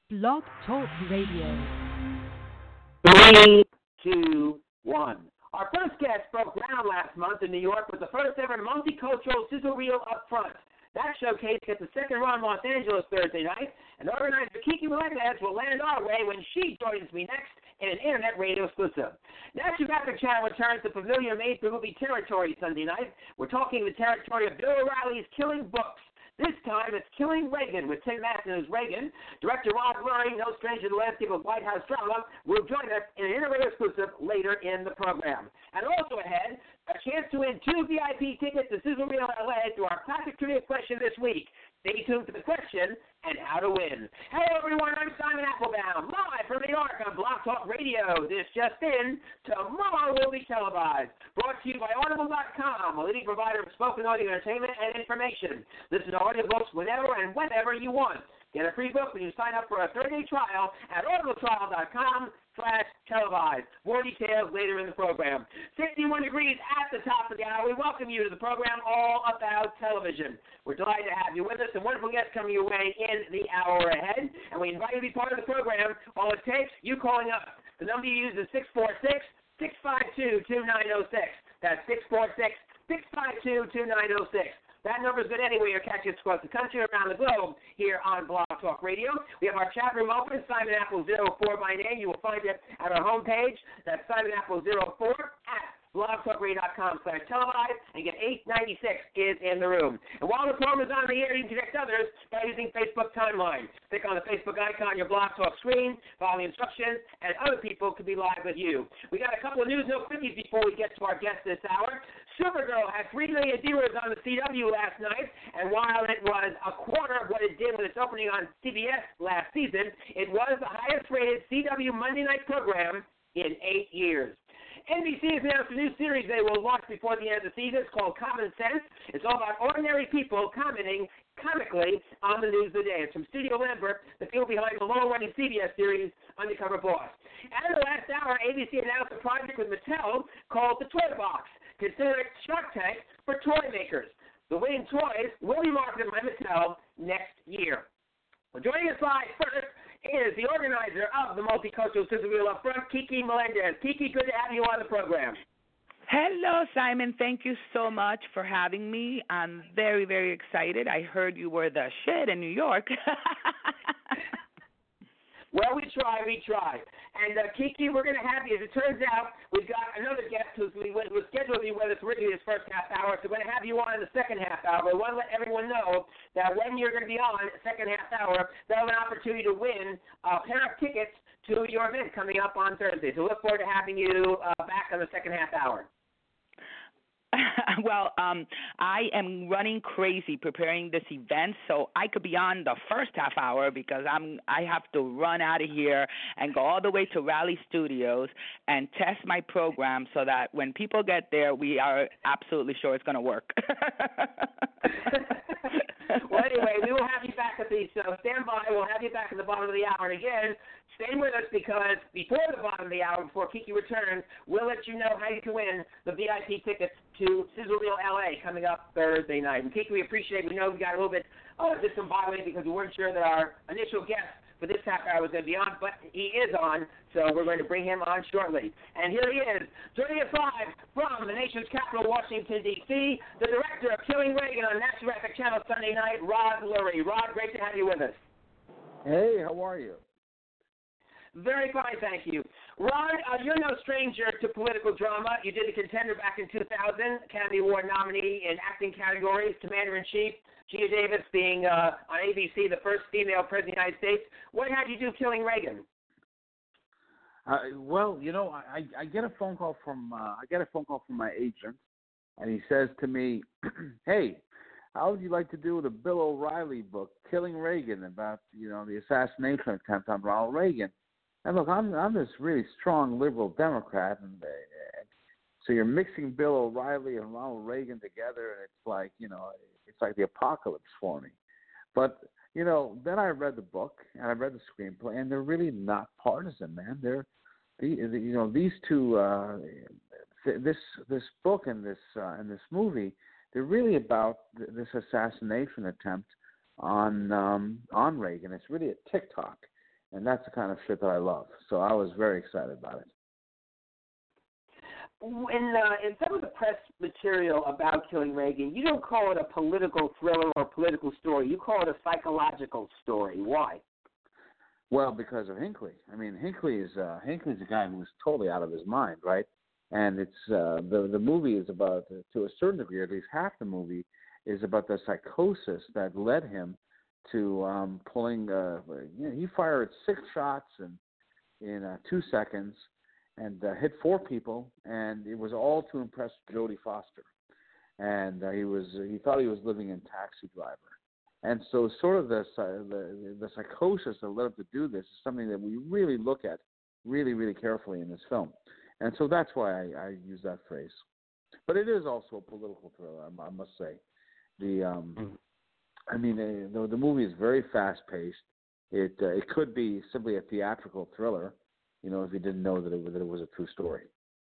Blog Talk Radio. 3, 2, 1. Our first guest broke ground last month in New York with the first ever multicultural sizzle reel up front. That showcase gets a second run in Los Angeles Thursday night, and organizer Kiki Melendez will land our way when she joins me next in an internet radio exclusive. National Graphic Channel returns to familiar made-for-movie territory Sunday night. We're talking the territory of Bill O'Reilly's Killing Books. This time it's Killing Reagan with Tim Maston as Reagan. Director Rod Lurie, no stranger to the landscape of White House drama, will join us in an internet exclusive later in the program. And also ahead, a chance to win 2 VIP tickets to Sizzle Reel LA through our classic trivia question this week. Stay tuned for the question and how to win. Hello, everyone. I'm Simon Applebaum, live from New York on Blog Talk Radio. This just in, tomorrow will be televised. Brought to you by Audible.com, a leading provider of spoken audio entertainment and information. Listen to audiobooks whenever and whenever you want. Get a free book when you sign up for a 30-day trial at audibletrial.com/televised. More details later in the program. 61 degrees at the top of the hour. We welcome you to the program All About Television. We're delighted to have you with us, and wonderful guests coming your way in the hour ahead. And we invite you to be part of the program. All it takes, you calling us. The number you use is 646-652-2906. That's 646-652-2906. That number is good anyway. You're catching us across the country, around the globe, here on Blog Talk Radio. We have our chat room open, Simon Apple 04 by name. You will find it at our homepage. That's Simon Apple 04 at blogtalkradio.com/televised, and get 896 is in the room. And while the program is on the air, you can connect others by using Facebook Timeline. Click on the Facebook icon on your Blog Talk screen, follow the instructions, and other people can be live with you. We got a couple of news note quickies before we get to our guest this hour. Supergirl had 3 million viewers on the CW last night, and while it was a quarter of what it did with its opening on CBS last season, it was the highest-rated CW Monday night program in 8 years. NBC has announced a new series they will launch before the end of the season. It's called Common Sense. It's all about ordinary people commenting comically on the news of the day. It's from Studio Lambert, the people behind the long-running CBS series Undercover Boss. And in the last hour, ABC announced a project with Mattel called the Toy Box, considered Shark Tank for toy makers. The winning toys will be marketed by Mattel next year. Well, joining us live first is the organizer of the Multicultural Sizzle Reel Up Front, Kiki Melendez. Kiki, good to have you on the program. Hello, Simon. Thank you so much for having me. I'm very, very excited. I heard you were the shit in New York. Well, we try. And, Kiki, we're going to have you. As it turns out, we've got another guest who was scheduled to be with us originally this first half hour, so we're going to have you on in the second half hour. But we want to let everyone know that when you're going to be on the second half hour, they'll have an opportunity to win a pair of tickets to your event coming up on Thursday. So look forward to having you back on the second half hour. Well, I am running crazy preparing this event, so I could be on the first half hour because I have to run out of here and go all the way to Raleigh Studios and test my program so that when people get there, we are absolutely sure it's going to work. Well, anyway, we will have you back at the show. Stand by. We'll have you back at the bottom of the hour. And again, stay with us because before the bottom of the hour, before Kiki returns, we'll let you know how you can win the VIP tickets to Sizzle Reel LA coming up Thursday night. And Kiki, we appreciate it. We know we got a little bit discombobulated because we weren't sure that our initial guest for this half hour was going to be on, but he is on, so we're going to bring him on shortly. And here he is, joining us live from the nation's capital, Washington, D.C., the director of Killing Reagan on National Graphic Channel Sunday night, Rod Lurie. Rod, great to have you with us. Hey, how are you? Very fine, thank you. Rod, you're no stranger to political drama. You did The Contender back in 2000, Academy Award nominee in acting categories, Commander-in-Chief, Gina Davis being on ABC the first female president of the United States. What had you do Killing Reagan? Well, you know, I get a phone call from my agent, and he says to me, "Hey, how would you like to do the Bill O'Reilly book, Killing Reagan, about the assassination attempt on Ronald Reagan?" And look, I'm this really strong liberal Democrat, and so you're mixing Bill O'Reilly and Ronald Reagan together, and it's like it's like the apocalypse for me. But then I read the book and I read the screenplay, and they're really not partisan, man. These two, this book and this movie, they're really about this assassination attempt on Reagan. It's really a TikTok. And that's the kind of shit that I love. So I was very excited about it. In some of the press material about Killing Reagan, you don't call it a political thriller or political story. You call it a psychological story. Why? Well, because of Hinckley. I mean, Hinckley's a guy who was totally out of his mind, right? And it's the movie is about, to a certain degree, at least half the movie is about the psychosis that led him to pulling. He fired 6 shots in 2 seconds and hit 4 people, and it was all to impress Jodie Foster. And he thought he was living in Taxi Driver. And so sort of the psychosis that led him to do this is something that we really look at really, really carefully in this film. And so that's why I use that phrase. But it is also a political thriller, I must say. The movie is very fast-paced. It could be simply a theatrical thriller, if you didn't know that it was a true story.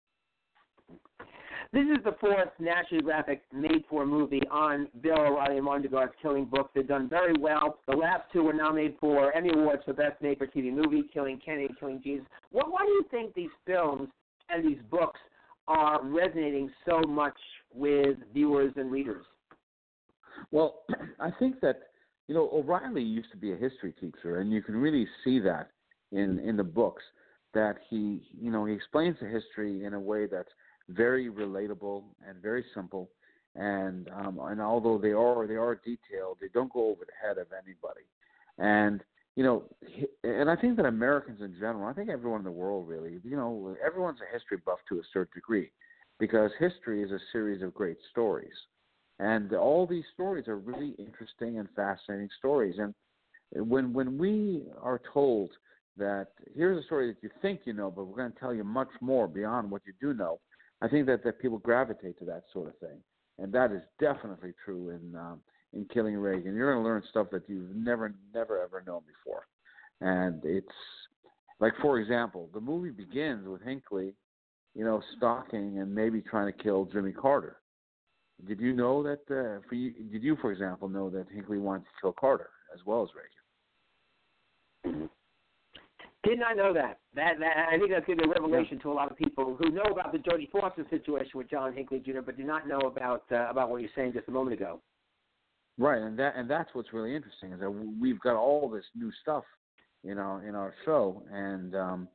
This is the 4th National Geographic made-for movie on Bill O'Reilly and Martin Dugard's Killing books. They've done very well. The last 2 were nominated for Emmy Awards for Best Made-for-TV Movie, Killing Kennedy and Killing Jesus. Why do you think these films and these books are resonating so much with viewers and readers? Well, I think that, O'Reilly used to be a history teacher, and you can really see that in the books, that he explains the history in a way that's very relatable and very simple, and although they are detailed, they don't go over the head of anybody. And and I think that Americans in general, I think everyone in the world really, everyone's a history buff to a certain degree, because history is a series of great stories, and all these stories are really interesting and fascinating stories. And when we are told that here's a story that you think you know, but we're going to tell you much more beyond what you do know, I think that people gravitate to that sort of thing, and that is definitely true in Killing Reagan. You're going to learn stuff that you've never ever known before, and it's like, for example, the movie begins with Hinckley, stalking and maybe trying to kill Jimmy Carter. Did you know that? Did you, for example, know that Hinckley wanted to kill Carter as well as Reagan? Did not know that. I think that's going to be a revelation to a lot of people who know about the Jodie Foster situation with John Hinckley Jr., but do not know about what you're saying just a moment ago. Right, and that's what's really interesting, is that we've got all this new stuff, in our show, and and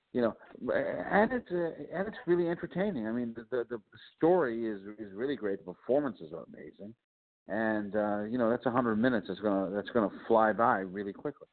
it's really entertaining. I mean, the story is really great. The performances are amazing, and that's 100 minutes that's gonna fly by really quickly.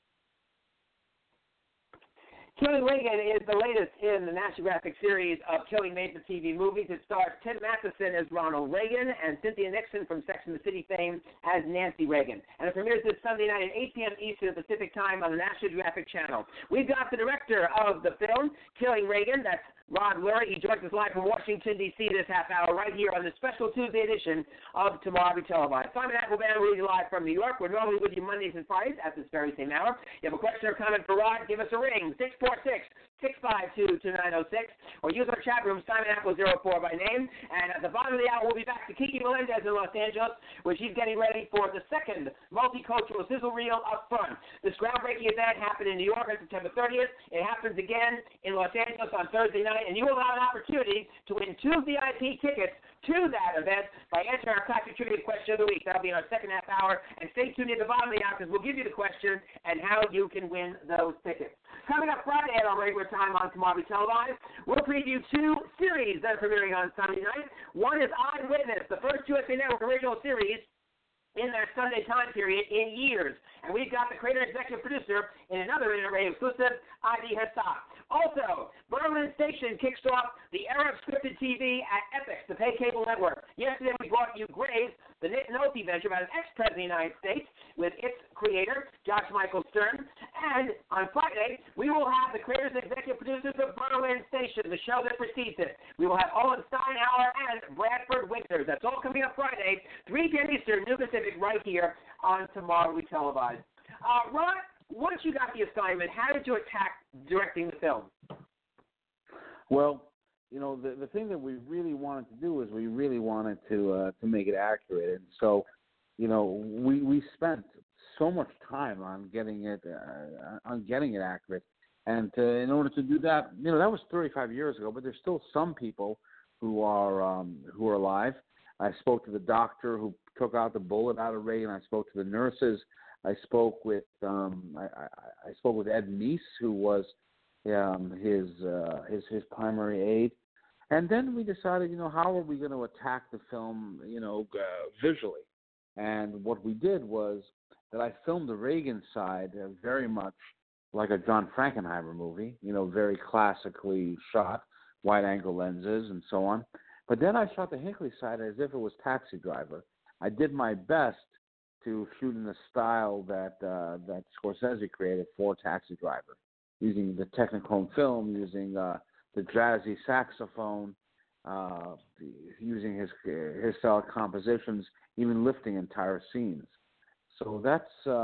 Killing Reagan is the latest in the National Geographic series of Killing Made-for-TV movies. It stars Tim Matheson as Ronald Reagan and Cynthia Nixon from Sex and the City fame as Nancy Reagan. And it premieres this Sunday night at 8 p.m. Eastern Pacific Time on the National Geographic Channel. We've got the director of the film, Killing Reagan, that's Rod Lurie. He joins us live from Washington, D.C. this half hour right here on the special Tuesday edition of Tomorrow Be Televised. Simon Applebaum with you live from New York. We're normally with you Mondays and Fridays at this very same hour. You have a question or comment for Rod, give us a ring, 646-652-2906, or use our chat room, Simon Apple 04 by name. And at the bottom of the hour, we'll be back to Kiki Melendez in Los Angeles, where she's getting ready for the second multicultural sizzle reel up front. This groundbreaking event happened in New York on September 30th. It happens again in Los Angeles on Thursday night, and you will have an opportunity to win 2 VIP tickets to that event by answering our classic trivia question of the week. That'll be in our second half hour, and stay tuned at the bottom of the hour because we'll give you the question and how you can win those tickets. Coming up Friday at our regular time on Tomorrow Be Televised, we'll preview 2 series that are premiering on Sunday night. One is Eyewitness, the first USA Network original series in their Sunday time period in years. And we've got the creator and executive producer in another Interradio exclusive, Adi Hassab. Also, Berlin Station kicks off the era of scripted TV at Epix, the pay cable network. Yesterday we brought you Graves, the Nick Nolte venture about an ex-president of the United States with its creator, Josh Michael Stern. And on Friday, we will have the creators and executive producers of Berlin Station, the show that precedes it. We will have Owen Steinhauer and Bradford Winters. That's all coming up Friday, 3 p.m. Eastern, New Pacific, right here on Tomorrow We Televised. Ron, once you got the assignment, how did you attack directing the film? Well, the thing that we really wanted to do is we really wanted to make it accurate, and so we spent so much time on getting it accurate. And in order to do that, that was 35 years ago. But there's still some people who are alive. I spoke to the doctor who took out the bullet out of Reagan. I spoke to the nurses. I spoke with I spoke with Ed Meese, who was his primary aide. And then we decided, how are we going to attack the film, visually? And what we did was that I filmed the Reagan side very much like a John Frankenheimer movie, very classically shot, wide-angle lenses and so on. But then I shot the Hinckley side as if it was Taxi Driver. I did my best to shoot in the style that Scorsese created for Taxi Driver, using the Technichrome film, using the jazzy saxophone, using his style compositions, even lifting entire scenes. So that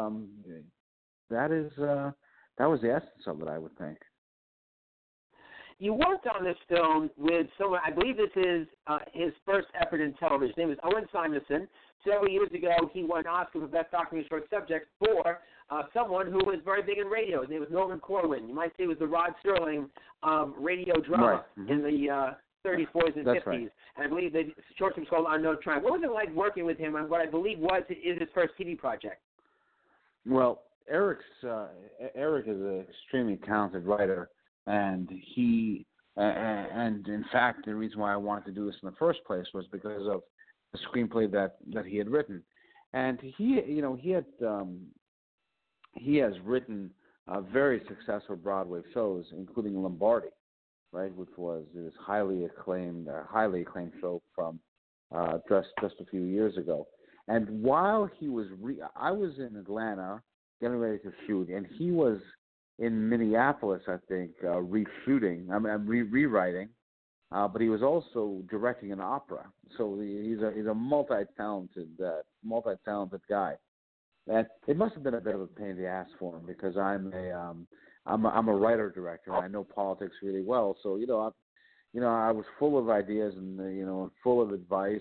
was the essence of it, I would think. You worked on this film with someone, I believe this is his first effort in television. His name is Owen Simonson. Several years ago, he won an Oscar for Best Documentary Short Subject for someone who was very big in radio. His name was Norman Corwin. You might say he was the Rod Serling of radio drama in the 30s, 40s, and 50s. Right. And I believe the short film was called Unknown Triumph. What was it like working with him on what I believe is his first TV project? Well, Eric is an extremely talented writer. And and in fact, the reason why I wanted to do this in the first place was because of the screenplay that he had written. And he has written very successful Broadway shows, including Lombardi, right, which was his highly acclaimed show from just a few years ago. And while he was, I was in Atlanta getting ready to shoot, and he was in Minneapolis, I think, rewriting, but he was also directing an opera. So he's a multi-talented guy. And it must have been a bit of a pain in the ass for him because I'm a writer director and I know politics really well. So I was full of ideas and full of advice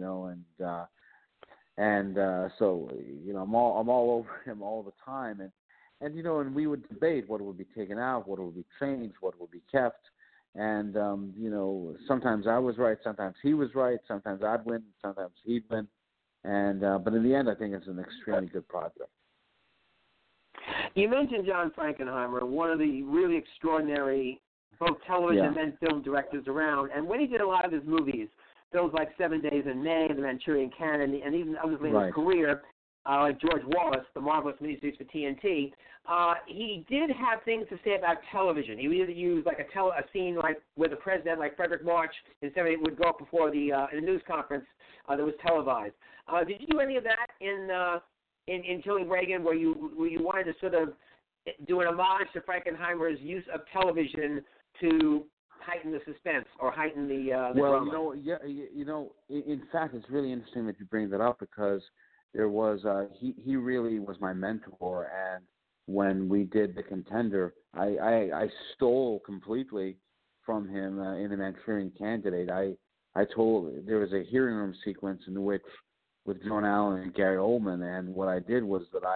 and so I'm all over him all the time and we would debate what would be taken out, what would be changed, what would be kept. And, sometimes I was right, sometimes he was right, sometimes I'd win, sometimes he'd win. And but in the end, I think it's an extremely good project. You mentioned John Frankenheimer, one of the really extraordinary both television and film directors around. And when he did a lot of his movies, films like 7 Days in May, The Manchurian Candidate, and even obviously in his career, like George Wallace, The Marvelous Miniseries for TNT, he did have things to say about television. He would either use like a scene like where the president, like Frederick March, instead of it would go up before in a news conference that was televised. Did you do any of that in Killing Reagan, where you wanted to sort of do an homage to Frankenheimer's use of television to heighten the suspense or heighten the drama? In fact, it's really interesting that you bring that up because there was he really was my mentor, and when we did The Contender, I stole completely from him in The Manchurian Candidate. I told there was a hearing room sequence in which with Joan Allen and Gary Oldman, and what I did was that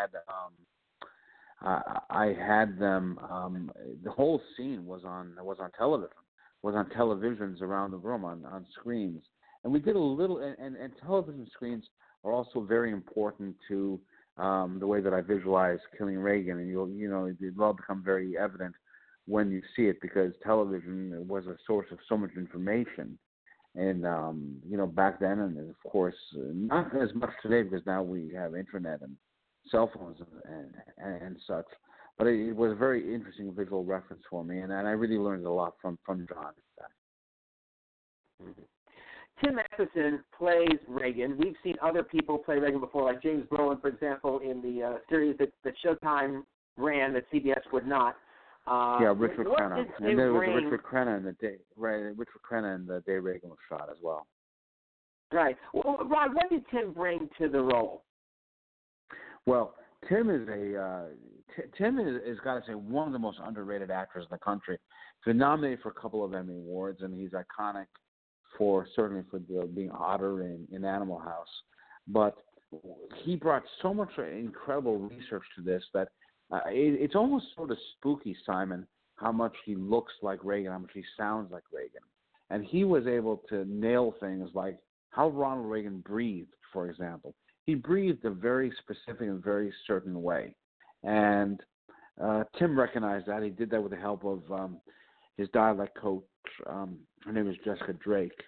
I had them. The whole scene was on television, was on televisions around the room on screens, and we did a little. And television screens are also very important to the way that I visualize Killing Reagan, and it'll all become very evident when you see it because television was a source of so much information. And, back then, and of course, not as much today because now we have internet and cell phones and such. But it was a very interesting visual reference for me, and I really learned a lot from John. Mm-hmm. Tim Matheson plays Reagan. We've seen other people play Reagan before, like James Brolin, for example, in the series that Showtime ran that CBS would not. Richard Crenna. And there was Richard Crenna in the day. Right, Richard Crenna in the day Reagan was shot as well. Right. Well, Rod, what did Tim bring to the role? Well, Tim is got to say one of the most underrated actors in the country. He's been nominated for a couple of Emmy Awards, and he's iconic certainly for being Otter in Animal House. But he brought so much incredible research to this that it's almost sort of spooky, Simon, how much he looks like Reagan, how much he sounds like Reagan. And he was able to nail things like how Ronald Reagan breathed, for example. He breathed a very specific and very certain way. And Tim recognized that. He did that with the help of his dialect coach. Her name is Jessica Drake.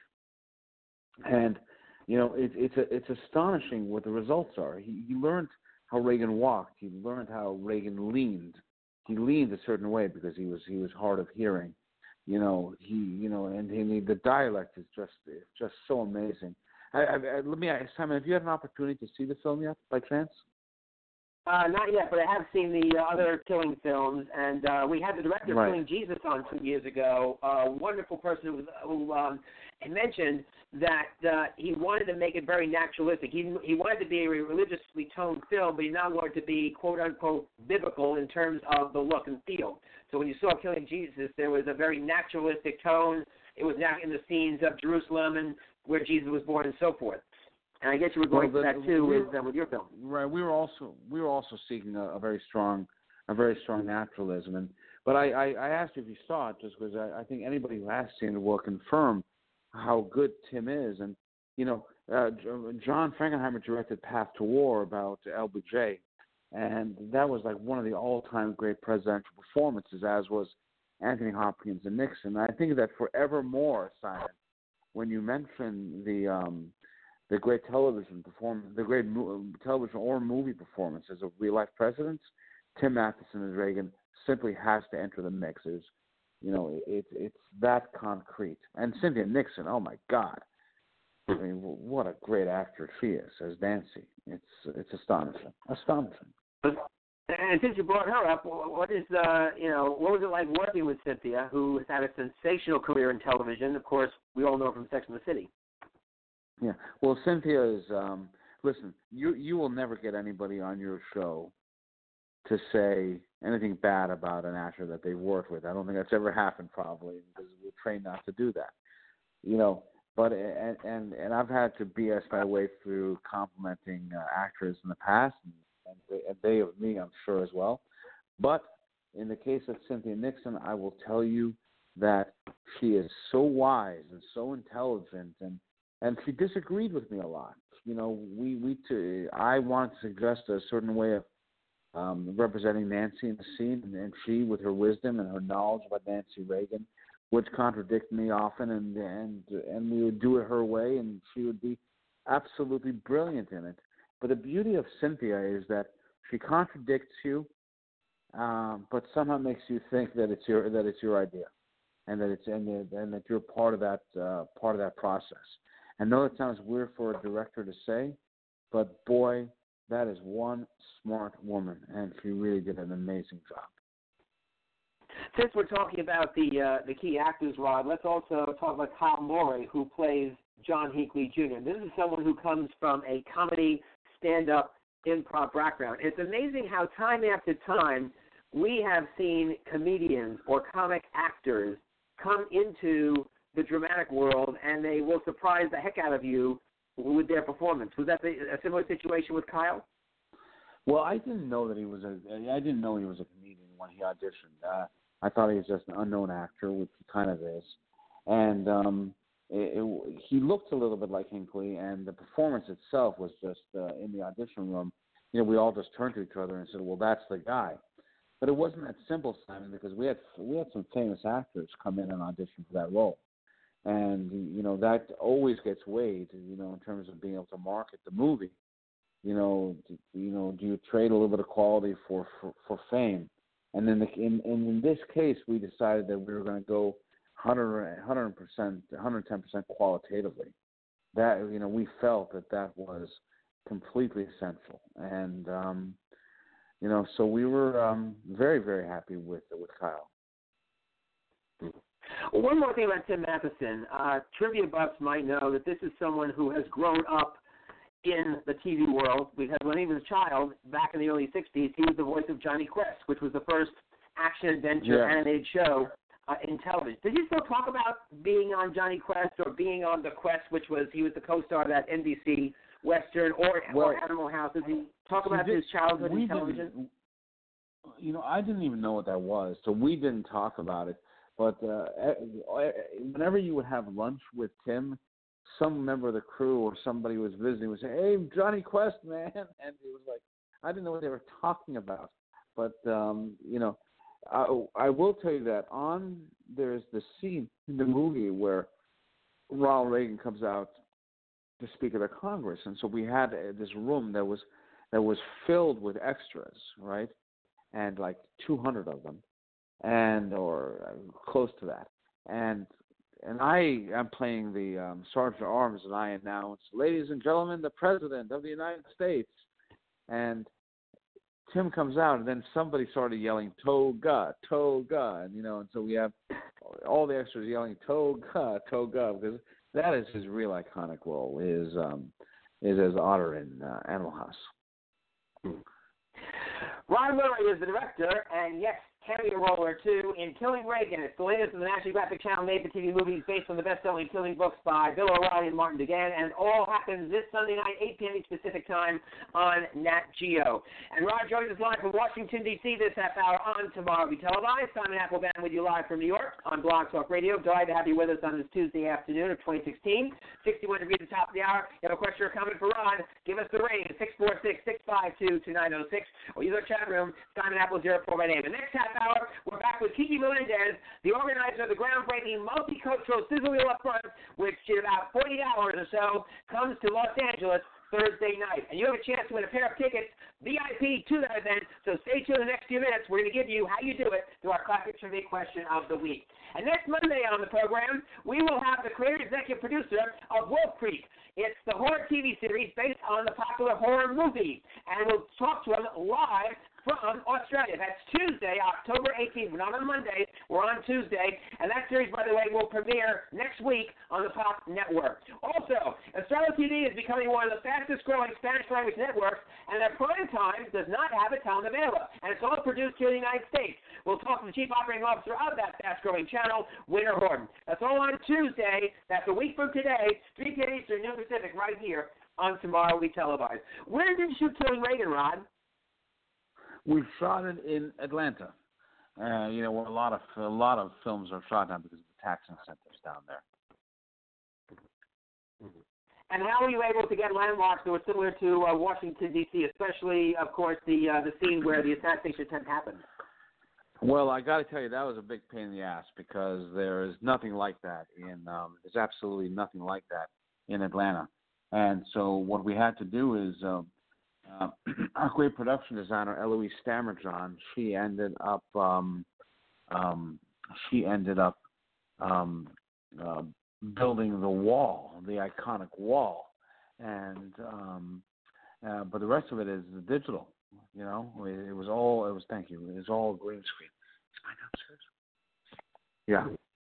And, you know, it's astonishing what the results are. He learned how Reagan walked. He learned how Reagan leaned. He leaned a certain way because he was hard of hearing. And the dialect is just so amazing. Let me ask, Simon, have you had an opportunity to see the film yet, by chance? Not yet, but I have seen the other Killing films, and we had the director of Killing Jesus on 2 years ago, a wonderful person who mentioned that he wanted to make it very naturalistic. He wanted to be a religiously toned film, but he now wanted to be, quote-unquote, biblical in terms of the look and feel. So when you saw Killing Jesus, there was a very naturalistic tone. It was now in the scenes of Jerusalem and where Jesus was born and so forth. And I guess you were going to that too with your film. Right. We were also seeking a very strong naturalism. But I asked you if you saw it just because I think anybody who has seen it will confirm how good Tim is. And John Frankenheimer directed Path to War about LBJ, and that was like one of the all-time great presidential performances, as was Anthony Hopkins and Nixon. And I think that forevermore, Simon, when you mention the great television performance, the great television or movie performances of real-life presidents, Tim Matheson as Reagan simply has to enter the mix. It's that concrete. And Cynthia Nixon, oh my God, I mean, what a great actor she is as Nancy. It's astonishing. And since you brought her up, what was it like working with Cynthia, who has had a sensational career in television? Of course, we all know her from Sex and the City. Yeah. Well, Cynthia is. Listen, you will never get anybody on your show to say anything bad about an actor that they've worked with. I don't think that's ever happened, probably, because we're trained not to do that. But and I've had to BS my way through complimenting actors in the past, and they of me, I'm sure, as well. But in the case of Cynthia Nixon, I will tell you that she is so wise and so intelligent, and she disagreed with me a lot. I wanted to suggest a certain way of representing Nancy in the scene, and she, with her wisdom and her knowledge about Nancy Reagan, would contradict me often, and we would do it her way, and she would be absolutely brilliant in it. But the beauty of Cynthia is that she contradicts you, but somehow makes you think that it's your idea, and that you're part of that process. I know it sounds weird for a director to say, but boy, that is one smart woman, and she really did an amazing job. Since we're talking about the key actors, Rod, let's also talk about Kyle Morey, who plays John Hinckley Jr. This is someone who comes from a comedy, stand-up, improv background. It's amazing how time after time we have seen comedians or comic actors come into the dramatic world, and they will surprise the heck out of you with their performance. Was that a similar situation with Kyle? Well, I didn't know he was a comedian when he auditioned. I thought he was just an unknown actor, which he kind of is. And he looked a little bit like Hinckley, and the performance itself was just in the audition room. We all just turned to each other and said, "Well, that's the guy." But it wasn't that simple, Simon, because we had some famous actors come in and audition for that role. And, that always gets weighed, in terms of being able to market the movie. Do you trade a little bit of quality for fame? And then in this case, we decided that we were going to go 100%, 110% qualitatively. That, we felt that was completely essential. And, so we were very, very happy with Kyle. Well, one more thing about Tim Matheson. Trivia buffs might know that this is someone who has grown up in the TV world, because when he was a child, back in the early 60s, he was the voice of Johnny Quest, which was the first action-adventure animated show in television. Did you still talk about being on Johnny Quest or being on The Quest, he was the co-star of that NBC Western or Animal House? Does he talk about his childhood in television? I didn't even know what that was, so we didn't talk about it. But whenever you would have lunch with Tim, some member of the crew or somebody was visiting would say, "Hey, Johnny Quest, man," and it was like I didn't know what they were talking about. But I will tell you that there's the scene in the movie where Ronald Reagan comes out to speak at the Congress, and so we had this room that was filled with extras, right, and like 200 of them, or close to that, and I am playing the Sergeant at Arms, and I announce, "Ladies and gentlemen, the President of the United States," and Tim comes out, and then somebody started yelling "Toga, Toga," and so we have all the extras yelling "Toga, Toga," because that is his real iconic role, is as Otter in Animal House. Ron Murray is the director, and yes, cameo role or two in Killing Reagan. It's the latest of the National Geographic Channel made-for-TV movies based on the best-selling Killing books by Bill O'Reilly and Martin DeGan, and it all happens this Sunday night, 8 p.m. East Pacific Time on Nat Geo. And Rod joins us live from Washington, D.C. this half hour on Tomorrow We Televised. Simon Applebaum with you live from New York on Blog Talk Radio. Delighted to have you with us on this Tuesday afternoon of 2016. 61 degrees at the top of the hour. If you have a question or comment for Rod, give us the ring at 646-652-2906, or use our chat room, Simon Apple 04 by name. The next half hour, we're back with Kiki Melendez, the organizer of the groundbreaking multicultural Sizzle Wheel Up Front, which in about 40 hours or so comes to Los Angeles Thursday night. And you have a chance to win a pair of tickets, VIP, to that event. So stay tuned in the next few minutes. We're going to give you how you do it through our classic trivia question of the week. And next Monday on the program, we will have the creator executive producer of Wolf Creek. It's the horror TV series based on the popular horror movie. And we'll talk to him live from Australia. That's Tuesday, October 18th. We're not on Monday. We're on Tuesday. And that series, by the way, will premiere next week on the Fox Network. Also, Australia TV is becoming one of the fastest-growing Spanish-language networks, and their prime time does not have a telenovela. And it's all produced here in the United States. We'll talk to the Chief Operating Officer of that fast-growing channel, Winter Horton. That's all on Tuesday. That's a week from today, 3 p.m. Eastern, noon Pacific, right here on Tomorrow We Televise. Where did you shoot Killing Reagan, Rod? We shot it in Atlanta. Where a lot of films are shot now because of the tax incentives down there. And how were you able to get landmarks that were similar to Washington, D.C., especially, of course, the scene where the assassination attempt happened? Well, I got to tell you, that was a big pain in the ass because there is nothing like that there's absolutely nothing like that in Atlanta. And so what we had to do is our great production designer, Eloise Stammerjohn, she ended up building the wall, the iconic wall, and but the rest of it is digital. It was all green screen. It's mine downstairs. Yeah.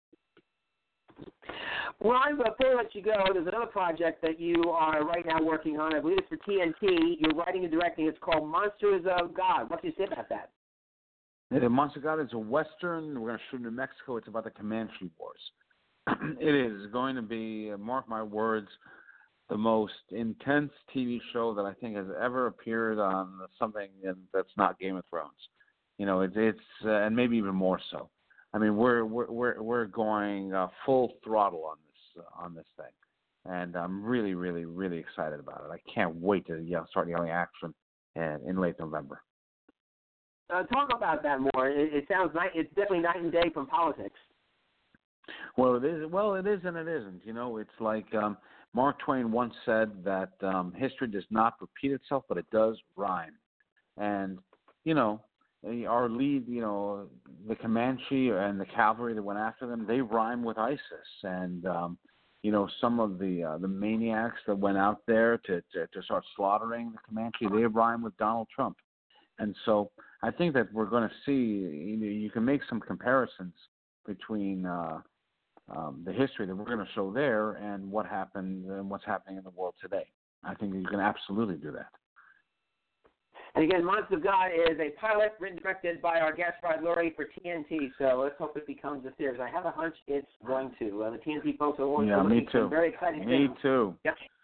Ron, before I let you go, there's another project that you are right now working on. I believe it's for TNT. You're writing and directing. It's called Monsters of God. What can you say about that? Monsters of God is a Western. We're going to shoot in New Mexico. It's about the Comanche Wars. It is going to be, mark my words, the most intense TV show that I think has ever appeared on something that's not Game of Thrones. It's and maybe even more so. I mean, we're going full throttle on this thing, and I'm really, really, really excited about it. I can't wait to start yelling action in late November. Talk about that more. It sounds it's definitely night and day from politics. Well, it is. Well, it is and it isn't. It's like Mark Twain once said that history does not repeat itself, but it does rhyme. And our lead, the Comanche and the cavalry that went after them, they rhyme with ISIS. And some of the maniacs that went out there to start slaughtering the Comanche, they rhyme with Donald Trump. And so I think that we're going to see, you can make some comparisons between the history that we're going to show there and what happened and what's happening in the world today. I think you can absolutely do that. And again, Monsters of God is a pilot written and directed by our guest Rod Lurie for TNT. So let's hope it becomes a series. I have a hunch it's going to. The TNT folks are working. Yeah, me too. Very exciting. Me too. Yep.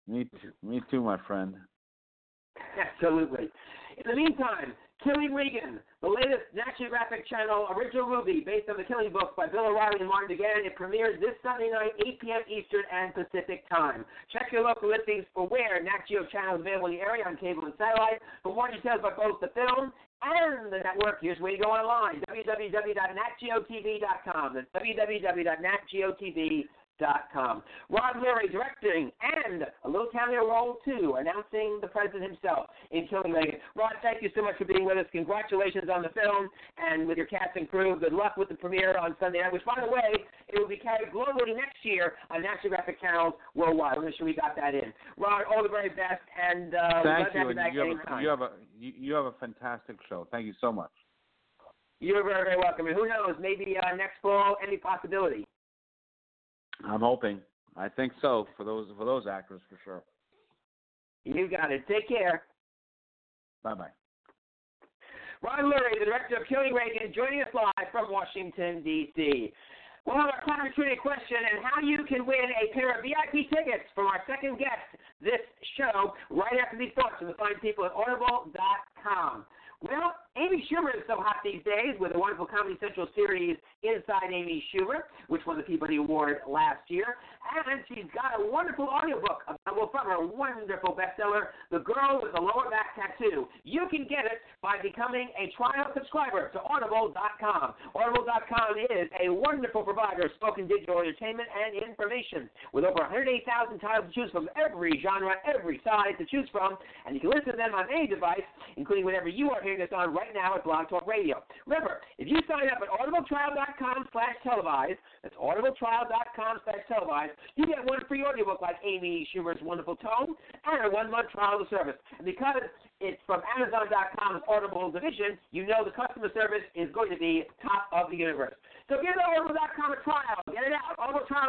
Me too, my friend. Absolutely. In the meantime, Killing Regan, the latest Nat Geographic Channel original movie based on the Killing Book by Bill O'Reilly and Martin DeGan. It premieres this Sunday night, 8 p.m. Eastern and Pacific Time. Check your local listings for where Nat Geo Channel is available in the area on cable and satellite. For more details about both the film and the network, here's where you go online, www.natgeotv.com. That's www.natgeotv.com. Rod Leary directing and a little cameo role too, announcing the president himself in Killing Regan. Rod, thank you so much for being with us. Congratulations on the film and with your cast and crew. Good luck with the premiere on Sunday night, which, by the way, it will be carried globally next year on Nat Geographic channels worldwide. We'll make sure we got that in. Rod, all the very best, and thank you. And you have a fantastic show. Thank you so much. You're very, very welcome. And who knows, maybe next fall, any possibility. I'm hoping. I think so for those actors for sure. You got it. Take care. Bye-bye. Rod Leary, the director of Killing Regan, joining us live from Washington, D.C. We'll have our climate trivia question and how you can win a pair of VIP tickets from our second guest this show right after these thoughts from the fine people at Audible.com. Well, Amy Schumer is so hot these days with a wonderful Comedy Central series, Inside Amy Schumer, which won the Peabody Award last year. And she's got a wonderful audiobook from her wonderful bestseller, The Girl with the Lower Back Tattoo. You can get it by becoming a trial subscriber to Audible.com. Audible.com is a wonderful provider of spoken digital entertainment and information with over 108,000 titles to choose from, every genre, every size to choose from, and you can listen to them on any device, including whatever you are hearing this on right now at Blog Talk Radio. Remember, if you sign up at audibletrial.com/televised, that's audibletrial.com/televised, you get one free audiobook like Amy Schumer's wonderful tome and a 1-month trial of the service. And because it's from Amazon.com's Audible division, you know the customer service is going to be top of the universe. So give Audible.com a trial. Get it out.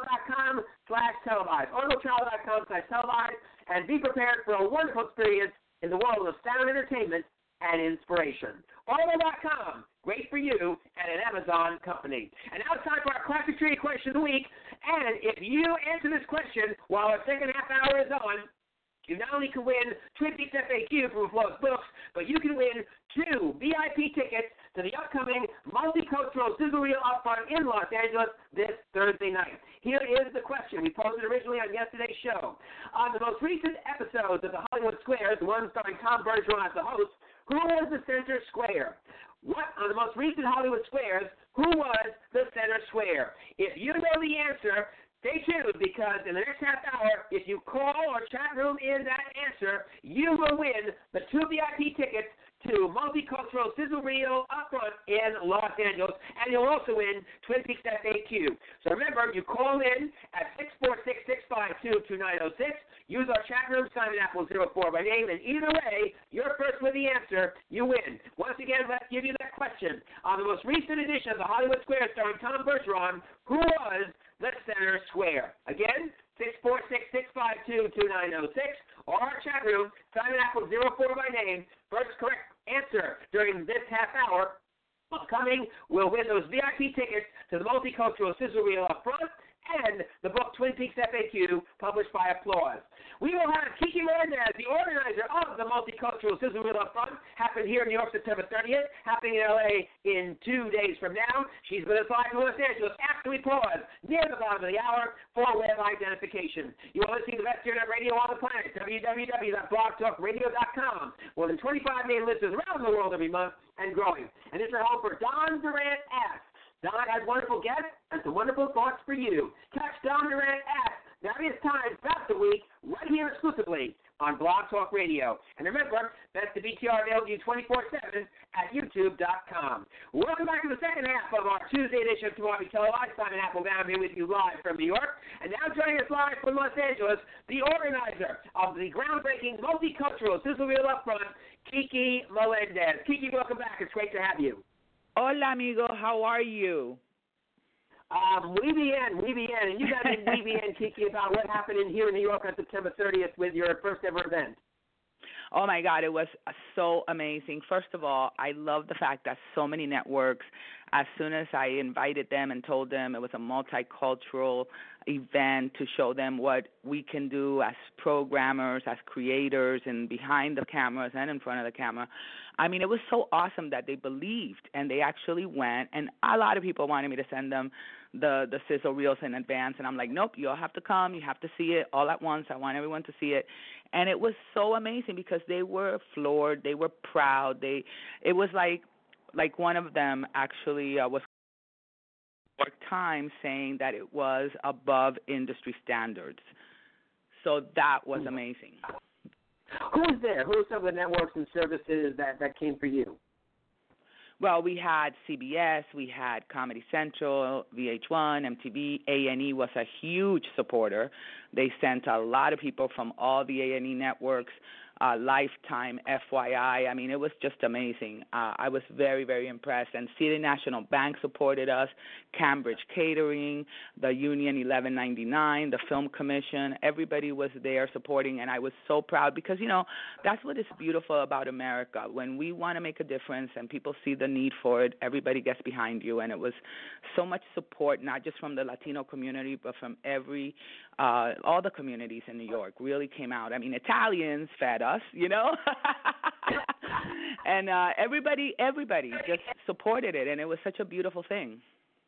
audibletrial.com/televised. audibletrial.com/televised, and be prepared for a wonderful experience in the world of sound entertainment and inspiration. Audible.com, great for you, and an Amazon company. And now it's time for our classic trivia question of the week. And if you answer this question while our second half hour is on, you not only can win Twin Peaks FAQ from Flow's books, but you can win 2 VIP tickets to the upcoming Multicultural Sizzle Reel Upfront in Los Angeles this Thursday night. Here is the question we posed originally on yesterday's show. On the most recent episodes of the Hollywood Squares, the one starring Tom Bergeron as the host, who was the center square? On the most recent Hollywood Squares, who was the center square? If you know the answer, stay tuned, because in the next half hour, if you call or chat room in that answer, you will win the 2 VIP tickets to Multicultural Sizzle Reel Upfront in Los Angeles, and you'll also win Twin Peaks FAQ. So remember, you call in at 646-652-2906. Use our chat room, Simon Apple 04 by name, and either way, you're first with the answer, you win. Once again, let's give you that question. On the most recent edition of the Hollywood Square starring Tom Bergeron, who was the center square? Again, 646-652-2906, or our chat room, Simon Apple 04 by name. First correct answer during this half hour upcoming will win those VIP tickets to the Multicultural Sizzle Reel Upfront and the book Twin Peaks FAQ, published by Applause. We will have Kiki Melendez, the organizer of the Multicultural Sizzle Reel Upfront, happen here in New York September 30th, happening in L.A. in 2 days from now. She's with us live in Los Angeles after we pause near the bottom of the hour for web identification. You are listening to the best internet radio on the planet, www.blogtalkradio.com. More than 25 million listeners around the world every month and growing. And it's our home for Don Durant Asks. Don has wonderful guests and some wonderful thoughts for you. Catch Don Durant Asks various times throughout the week right here exclusively on Blog Talk Radio. And remember, that's the BTR available to you 24/7 at YouTube.com. Welcome back to the second half of our Tuesday edition of Tomorrow Televised. Simon Apple down here with you live from New York. And now joining us live from Los Angeles, the organizer of the groundbreaking Multicultural Sizzle Reel Upfront, Kiki Melendez. Kiki, welcome back. It's great to have you. Hola, amigo. How are you? Muy bien. And you got to be muy bien, Kiki, about what happened in here in New York on September 30th with your first ever event. Oh my God, it was so amazing. First of all, I love the fact that so many networks, as soon as I invited them and told them it was a multicultural event to show them what we can do as programmers, as creators, and behind the cameras and in front of the camera. I mean, it was so awesome that they believed and they actually went. And a lot of people wanted me to send them the sizzle reels in advance, and I'm like, nope, you all have to come. You have to see it all at once. I want everyone to see it. And it was so amazing because they were floored. They were proud. It was like one of them actually was New York Times saying that it was above industry standards. So that was amazing. Who was there? Who were some of the networks and services that came for you? Well, we had CBS, we had Comedy Central, VH1, MTV. A&E was a huge supporter. They sent a lot of people from all the A&E networks, Lifetime, FYI. I mean, it was just amazing. I was very, very impressed. And City National Bank supported us, Cambridge Catering, the Union 1199, the Film Commission. Everybody was there supporting, and I was so proud because, you know, that's what is beautiful about America. When we want to make a difference and people see the need for it, everybody gets behind you. And it was so much support, not just from the Latino community, but from all the communities in New York really came out. I mean, Italians fed us, you know, and everybody just supported it, and it was such a beautiful thing.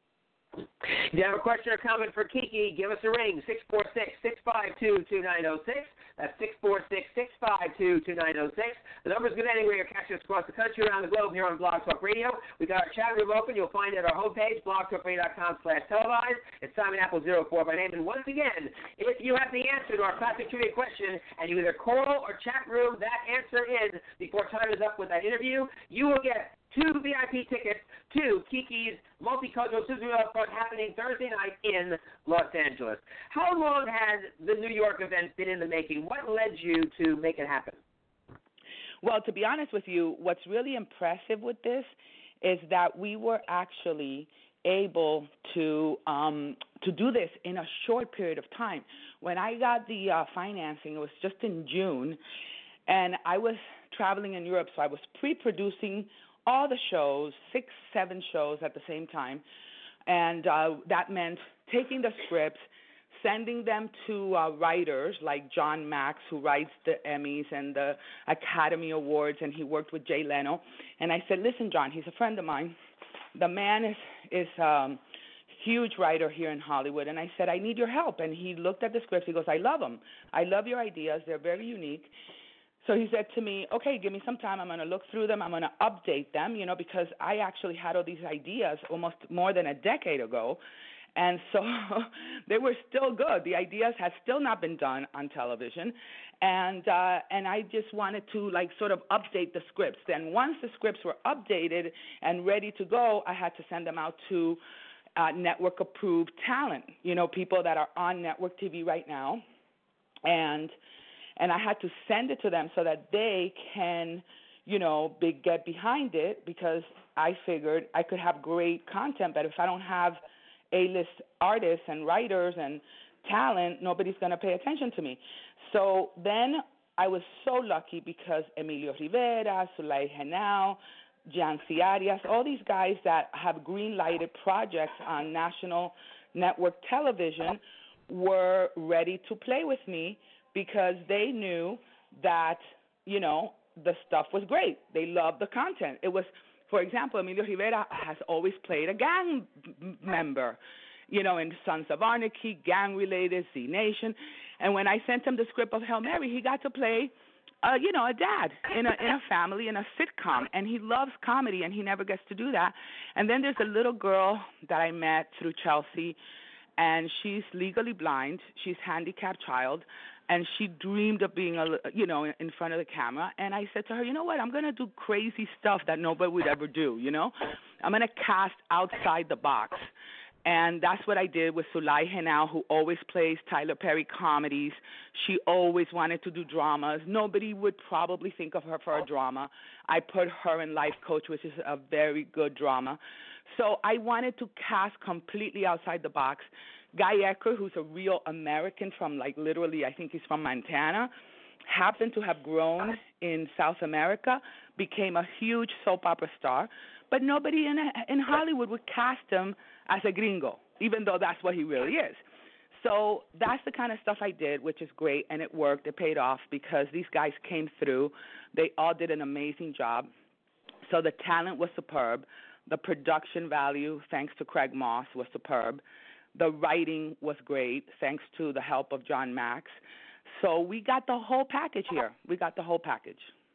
If you have a question or comment for Kiki, give us a ring, 646-652-2906. That's 646-652-2906. The number's good anywhere you're catching us across the country, around the globe, here on Blog Talk Radio. We got our chat room open. You'll find it at our homepage, blogtalkradio.com/televised. It's Simon Apple 04 by name. And once again, if you have the answer to our classic trivia question and you either call or chat room that answer in before time is up with that interview, you will get 2 VIP tickets to Kiki's Multicultural Suzuki Fund happening Thursday night in Los Angeles. How long has the New York event been in the making? What led you to make it happen? Well, to be honest with you, what's really impressive with this is that we were actually able to do this in a short period of time. When I got the financing, it was just in June, and I was traveling in Europe, so I was pre-producing all the shows, 6-7 shows at the same time, and that meant taking the scripts, sending them to writers like John Max, who writes the Emmys and the Academy Awards, and he worked with Jay Leno. And I said, listen, John, he's a friend of mine. The man is huge writer here in Hollywood. And I said, I need your help. And he looked at the scripts. He goes, I love them. I love your ideas. They're very unique. So he said to me, okay, give me some time. I'm going to look through them. I'm going to update them, you know, because I actually had all these ideas almost more than a decade ago. And so they were still good. The ideas had still not been done on television. And I just wanted to, like, sort of update the scripts. Then once the scripts were updated and ready to go, I had to send them out to network-approved talent, you know, people that are on network TV right now. And I had to send it to them so that they can, you know, get behind it, because I figured I could have great content, but if I don't have A-list artists and writers and talent, nobody's going to pay attention to me. So then I was so lucky because Emilio Rivera, Zulay Henao, Jancy Arias, all these guys that have green-lighted projects on national network television were ready to play with me, because they knew that, you know, the stuff was great. They loved the content. It was, for example, Emilio Rivera has always played a gang member, you know, in Sons of Anarchy, gang-related, Z Nation. And when I sent him the script of Hail Mary, he got to play, you know, a dad in a family, in a sitcom. And he loves comedy, and he never gets to do that. And then there's a little girl that I met through Chelsea, and she's legally blind. She's a handicapped child. And she dreamed of being, you know, in front of the camera. And I said to her, you know what, I'm going to do crazy stuff that nobody would ever do, you know. I'm going to cast outside the box. And that's what I did with Zulay Henao, who always plays Tyler Perry comedies. She always wanted to do dramas. Nobody would probably think of her for a drama. I put her in Life Coach, which is a very good drama. So I wanted to cast completely outside the box. Guy Ecker, who's a real American from, like, literally, I think he's from Montana, happened to have grown in South America, became a huge soap opera star, but nobody in Hollywood would cast him as a gringo, even though that's what he really is. So that's the kind of stuff I did, which is great, and it worked. It paid off because these guys came through. They all did an amazing job. So the talent was superb. The production value, thanks to Craig Moss, was superb. The writing was great, thanks to the help of John Max. So we got the whole package here. We got the whole package.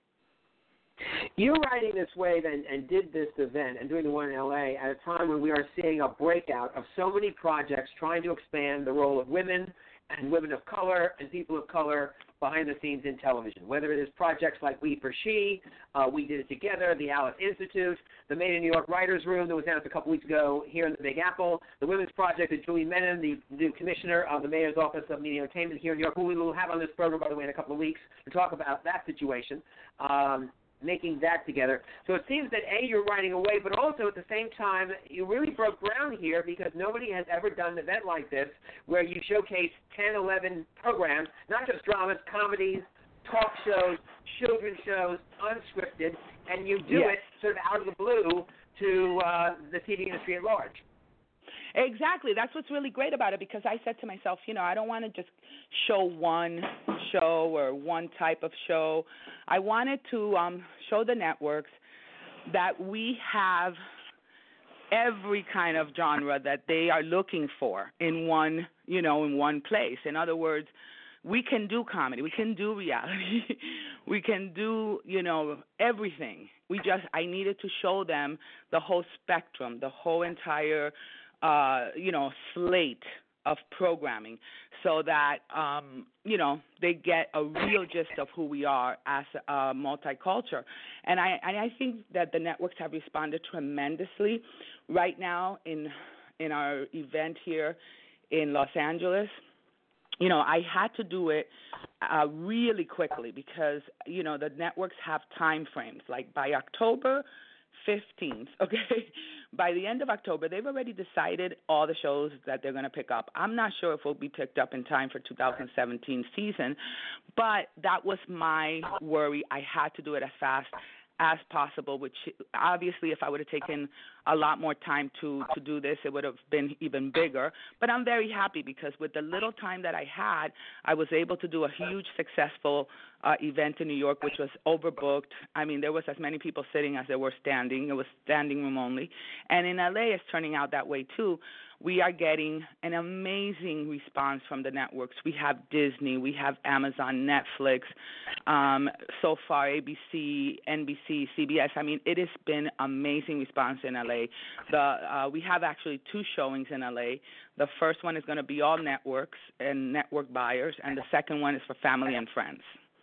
You're riding this wave and did this event and doing the one in L.A. at a time when we are seeing a breakout of so many projects trying to expand the role of women and women of color and people of color behind the scenes in television, whether it is projects like We for She, We Did It Together, the Alice Institute, the Made in New York Writers Room that was announced a couple weeks ago here in the Big Apple, the Women's Project of Julie Menon, the new commissioner of the Mayor's Office of Media and Entertainment here in New York, who we will have on this program, by the way, in a couple of weeks to talk about that situation. Making that together. So it seems that, A, you're riding away, but also at the same time, you really broke ground here because nobody has ever done an event like this where you showcase 10, 11 programs, not just dramas, comedies, talk shows, children's shows, unscripted, and you do it sort of out of the blue to the TV industry at large. Exactly. That's what's really great about it because I said to myself, I don't want to just show one show or one type of show. I wanted to show the networks that we have every kind of genre that they are looking for in one, in one place. In other words, we can do comedy, we can do reality, we can do, everything. I needed to show them the whole spectrum, the whole entire slate of programming so that, they get a real gist of who we are as a multicultural. And I think that the networks have responded tremendously. Right now in our event here in Los Angeles, I had to do it really quickly because, the networks have time frames. Like by October 15th, okay? By the end of October, they've already decided all the shows that they're going to pick up. I'm not sure if it'll be picked up in time for 2017 season, but that was my worry. I had to do it as fast as possible, which obviously if I would have taken a lot more time to do this, it would have been even bigger. But I'm very happy because with the little time that I had, I was able to do a huge successful event in New York, which was overbooked. I mean, there was as many people sitting as there were standing. It was standing room only. And in L.A., it's turning out that way, too. We are getting an amazing response from the networks. We have Disney, we have Amazon, Netflix, so far ABC, NBC, CBS. I mean, it has been amazing response in L.A. We have actually 2 showings in L.A. The first one is going to be all networks and network buyers, and the second one is for family and friends.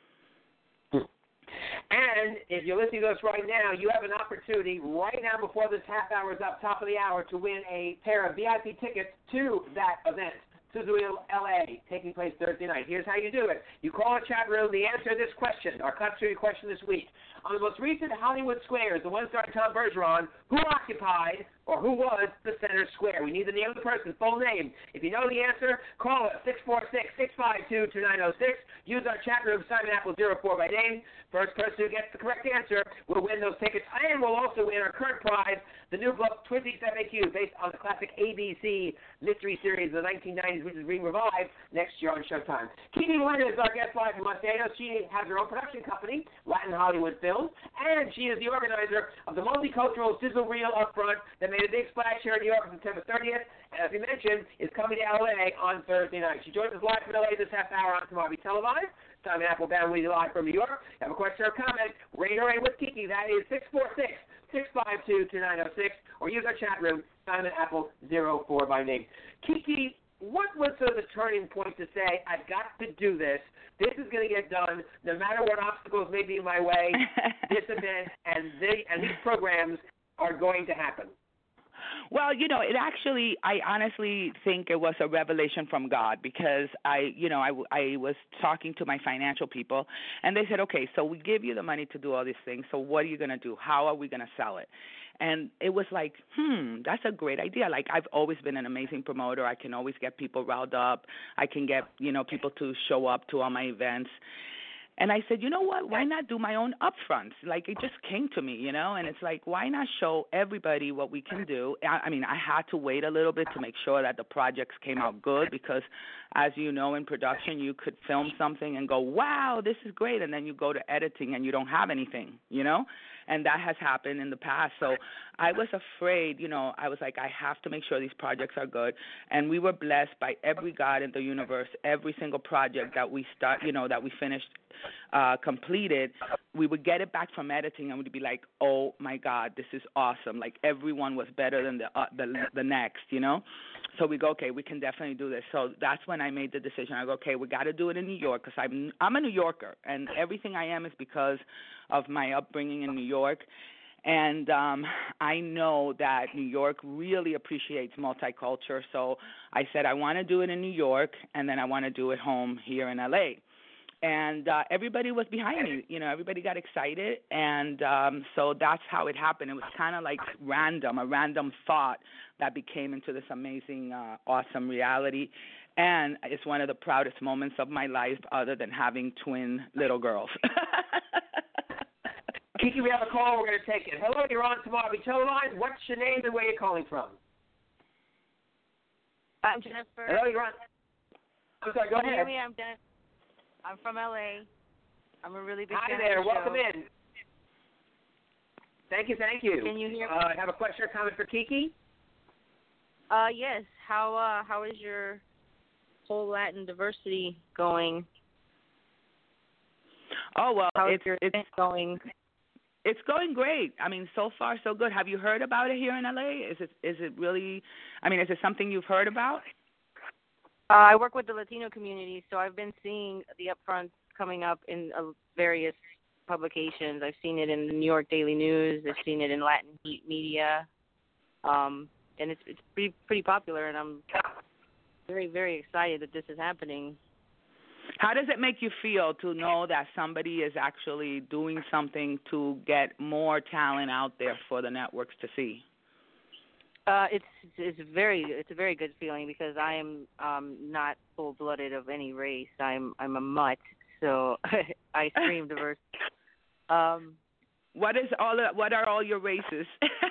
And if you're listening to us right now, you have an opportunity right now before this half hour is up, top of the hour, to win a pair of VIP tickets to that event, Sizzle LA, taking place Thursday night. Here's how you do it. You call our chat room, the answer to this question, our country question this week. On the most recent Hollywood squares, the one starring Tom Bergeron, who occupied or who was the center square? We need the name of the person, full name. If you know the answer, call us, 646-652-2906. Use our chat room, Simon Apple 04 by name. First person who gets the correct answer will win those tickets. And we'll also win our current prize, the new book, Twin Peaks FAQ, based on the classic ABC mystery series of the 1990s, which is being revived next year on Showtime. Kiki Melinda is our guest live from Los Angeles. She has her own production company, Latin Hollywood Films, and she is the organizer of the multicultural Sizzle Reel Upfront that made a big splash here in New York on September 30th, and as we mentioned, is coming to L.A. on Thursday night. She joins us live from L.A. this half hour on tomorrow. Be televised. Simon Apple Band with you live from New York. Have a question or comment? Rain or Rain with Kiki. That is 646-652-2906, or use our chat room, Simon Apple 04 by name. Kiki, what was sort of the turning point to say, I've got to do this? This is going to get done no matter what obstacles may be in my way. This event and these programs are going to happen. Well, I honestly think it was a revelation from God because I was talking to my financial people and they said, okay, so we give you the money to do all these things. So what are you going to do? How are we going to sell it? And it was like, that's a great idea. Like, I've always been an amazing promoter. I can always get people riled up. I can get, people to show up to all my events. And I said, you know what? Why not do my own upfronts? Like, it just came to me, And it's like, why not show everybody what we can do? I mean, I had to wait a little bit to make sure that the projects came out good because, as you know, in production, you could film something and go, wow, this is great. And then you go to editing and you don't have anything, And that has happened in the past. So I was afraid, I was like, I have to make sure these projects are good. And we were blessed by every God in the universe, every single project that we that we finished, completed. We would get it back from editing and we'd be like, oh my God, this is awesome. Like everyone was better than the next, So we go, okay, we can definitely do this. So that's when I made the decision. I go, okay, we got to do it in New York because I'm a New Yorker, and everything I am is because of my upbringing in New York. And I know that New York really appreciates multicultural. So I said I want to do it in New York, and then I want to do it home here in L.A. And everybody was behind me. Everybody got excited. And so that's how it happened. It was kind of like a random thought that became into this amazing, awesome reality. And it's one of the proudest moments of my life other than having twin little girls. Kiki, we have a call. We're going to take it. Hello, you're on Tomorrow Be Televised. What's your name and where you're calling from? I'm Jennifer. Hello, you're on. I'm sorry, go ahead. Can you hear me? I'm Jennifer. I'm from L.A. I'm a really big fan Hi there. of the Welcome show. in. Thank you. Can you hear me? Have a question or comment for Kiki? Yes. How is your whole Latin diversity going? Oh, well, it's going. It's going great. I mean, so far so good. Have you heard about it here in LA? Is it really? I mean, is it something you've heard about? I work with the Latino community, so I've been seeing the upfronts coming up in various publications. I've seen it in the New York Daily News. I've seen it in Latin Heat Media, and it's pretty popular. And I'm very, very excited that this is happening. How does it make you feel to know that somebody is actually doing something to get more talent out there for the networks to see? It's a very good feeling because I am not full-blooded of any race. I'm a mutt, so I scream diversity. What are all your races?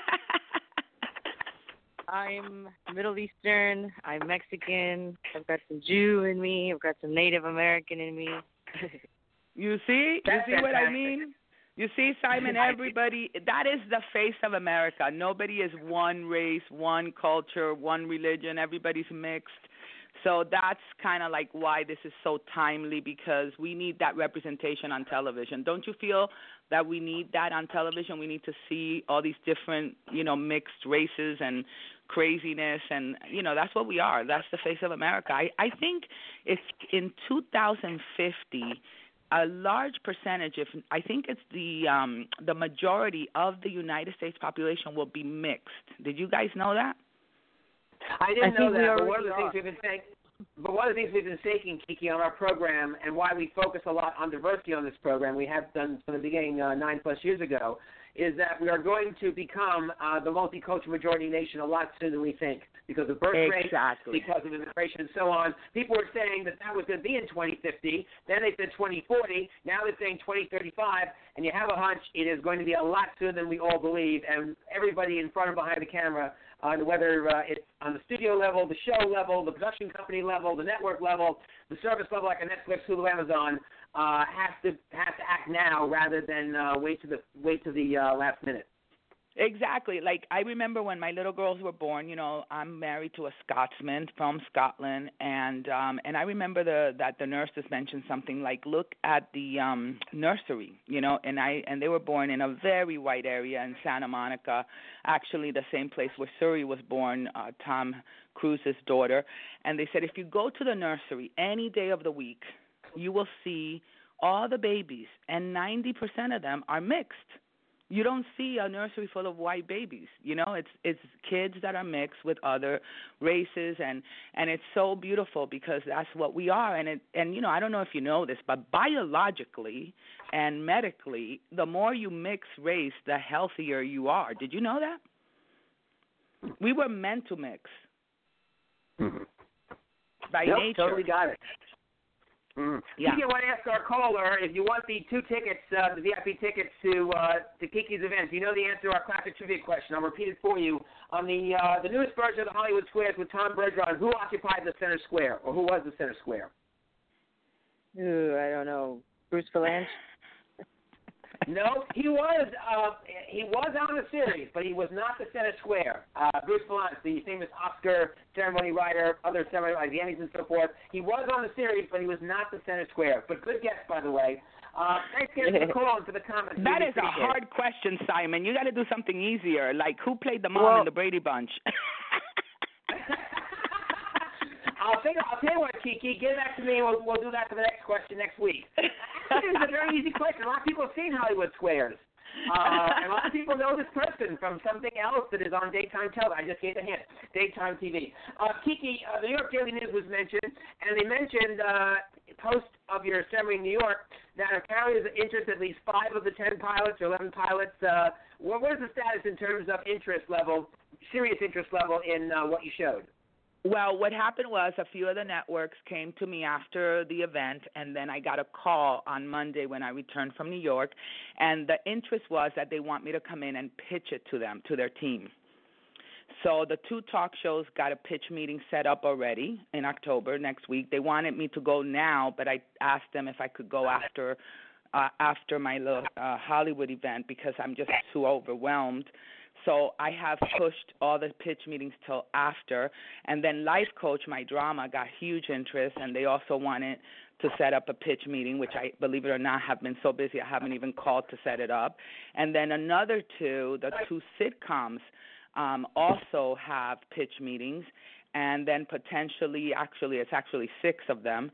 I'm Middle Eastern. I'm Mexican. I've got some Jew in me. I've got some Native American in me. You see what I mean? You see, Simon, everybody, that is the face of America. Nobody is one race, one culture, one religion. Everybody's mixed. So that's kind of like why this is so timely, because we need that representation on television. Don't you feel that we need that on television? We need to see all these different, mixed races and craziness, and, that's what we are. That's the face of America. I think it's in 2050, a large percentage, I think it's the majority of the United States population will be mixed. Did you guys know that? I didn't know that, but one of the things we've been saying, Kiki, on our program, and why we focus a lot on diversity on this program, we have done from the beginning 9+ years ago, is that we are going to become the multicultural majority nation a lot sooner than we think, because of birth rate, because of immigration, and so on. People were saying that was going to be in 2050. Then they said 2040. Now they're saying 2035. And you have a hunch it is going to be a lot sooner than we all believe. And everybody in front and behind the camera, whether it's on the studio level, the show level, the production company level, the network level, the service level like a Netflix, Hulu, Amazon, has to act now rather than wait to the last minute. Exactly. Like, I remember when my little girls were born, I'm married to a Scotsman from Scotland, and I remember that the nurses mentioned something like, look at the nursery, and they were born in a very white area in Santa Monica, actually the same place where Suri was born, Tom Cruise's daughter, and they said if you go to the nursery any day of the week, you will see all the babies, and 90% of them are mixed. You don't see a nursery full of white babies. It's kids that are mixed with other races, and it's so beautiful because that's what we are. And I don't know if you know this, but biologically and medically, the more you mix race, the healthier you are. Did you know that? We were meant to mix by nature. Totally got it. Yeah. Kiki, I want to ask our caller if you want the 2 tickets, the VIP tickets to Kiki's event. Do you know the answer to our classic trivia question? I'll repeat it for you. On the newest version of the Hollywood Squares with Tom Bergeron, who occupied the center square, or who was the center square? Ooh, I don't know. Bruce Valanche? No, he was on the series, but he was not the center square. Bruce Valanche, the famous Oscar ceremony writer, other ceremony like the Emmys and so forth, he was on the series, but he was not the center square. But good guess, by the way. Thanks again for calling for the comments. That is a hard question, Simon. You got to do something easier, like who played the mom in the Brady Bunch? I'll tell you what, Kiki, give that to me, and we'll do that for the next question next week. Actually, it's a very easy question. A lot of people have seen Hollywood Squares. And a lot of people know this person from something else that is on daytime television. I just gave a hint. Daytime TV. Kiki, the New York Daily News was mentioned, and they mentioned post of your ceremony in New York that apparently there's interest at least 5 of the 10 pilots or 11 pilots. What is the status in terms of interest level, serious interest level in what you showed? Well, what happened was a few of the networks came to me after the event, and then I got a call on Monday when I returned from New York, and the interest was that they want me to come in and pitch it to them, to their team. So the 2 talk shows got a pitch meeting set up already in October next week. They wanted me to go now, but I asked them if I could go after my little Hollywood event because I'm just too overwhelmed. So I have pushed all the pitch meetings till after. And then Life Coach, my drama, got huge interest, and they also wanted to set up a pitch meeting, which I, believe it or not, have been so busy I haven't even called to set it up. And then another 2, the 2 sitcoms, also have pitch meetings. And then potentially, it's actually 6 of them.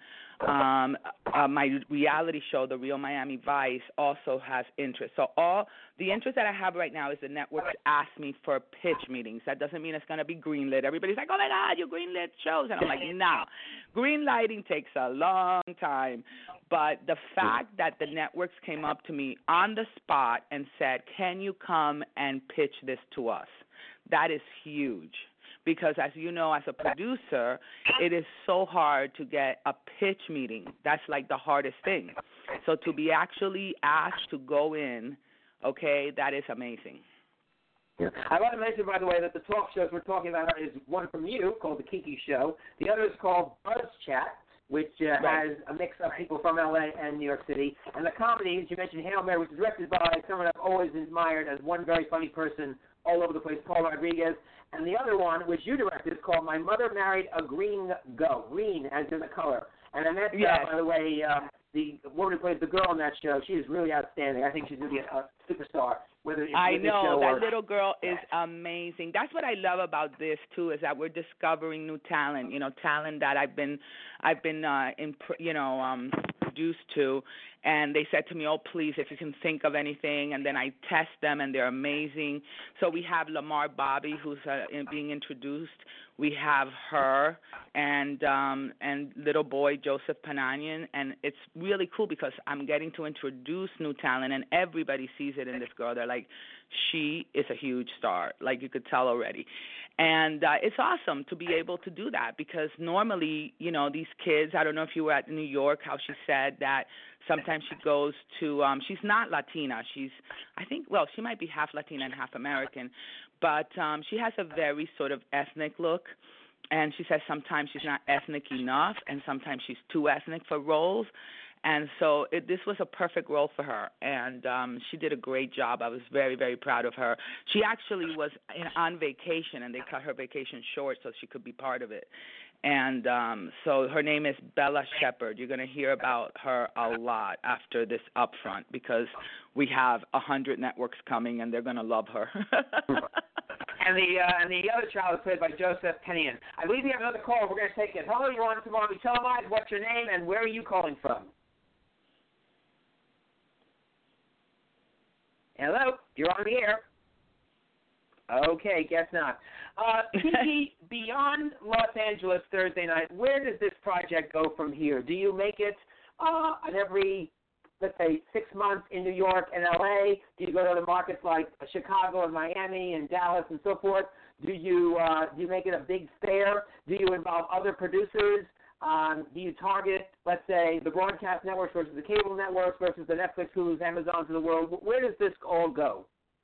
My reality show, The Real Miami Vice, also has interest. So all the interest that I have right now is the networks ask me for pitch meetings. That doesn't mean it's going to be greenlit. Everybody's like, oh, my God, you greenlit shows. And I'm like, no. Greenlighting takes a long time. But the fact that the networks came up to me on the spot and said, can you come and pitch this to us? That is huge. Because, as you know, as a producer, it is so hard to get a pitch meeting. That's like the hardest thing. So to be actually asked to go in, okay, that is amazing. Yeah. I want to mention, by the way, that the talk shows we're talking about is one from you called The Kiki Show. The other is called Buzz Chat, which has a mix of people from L.A. and New York City. And the comedies, you mentioned Hail Mary, which is directed by someone I've always admired as one very funny person all over the place, Paul Rodriguez. And the other one, which you directed, is called My Mother Married a Green Go. Green as in the color. And I met, by the way, the woman who plays the girl in that show. She is really outstanding. I think she's going to be a superstar. I know. That little girl is amazing. That's what I love about this, too, is that we're discovering new talent, talent that I've been introduced to. And they said to me, oh, please, if you can think of anything. And then I test them, and they're amazing. So we have Lamar Bobby, who's being introduced. We have her and little boy Joseph Pananian. And it's really cool because I'm getting to introduce new talent, and everybody sees it in this girl. They're like, she is a huge star, like you could tell already. And it's awesome to be able to do that because normally, these kids, I don't know if you were at New York, how she said that sometimes she goes to, she's not Latina. She might be half Latina and half American, but she has a very sort of ethnic look. And she says sometimes she's not ethnic enough and sometimes she's too ethnic for roles. And so this was a perfect role for her, and she did a great job. I was very, very proud of her. She actually was on vacation, and they cut her vacation short so she could be part of it. And so her name is Bella Shepherd. You're going to hear about her a lot after this upfront because we have 100 networks coming, and they're going to love her. And the other child is played by Joseph Pananian. I believe you have another call. We're going to take it. Hello, you're on Tomorrow We Televise. What's your name, and where are you calling from? Hello, you're on the air. Okay, guess not. Kiki, beyond Los Angeles Thursday night, where does this project go from here? Do you make it on every, let's say, 6 months in New York and L.A.? Do you go to other markets like Chicago and Miami and Dallas and so forth? Do you make it a big fair? Do you involve other producers? Do you target, let's say, the broadcast networks versus the cable networks versus the Netflix, Hulu's, Amazons of the world? Where does this all go?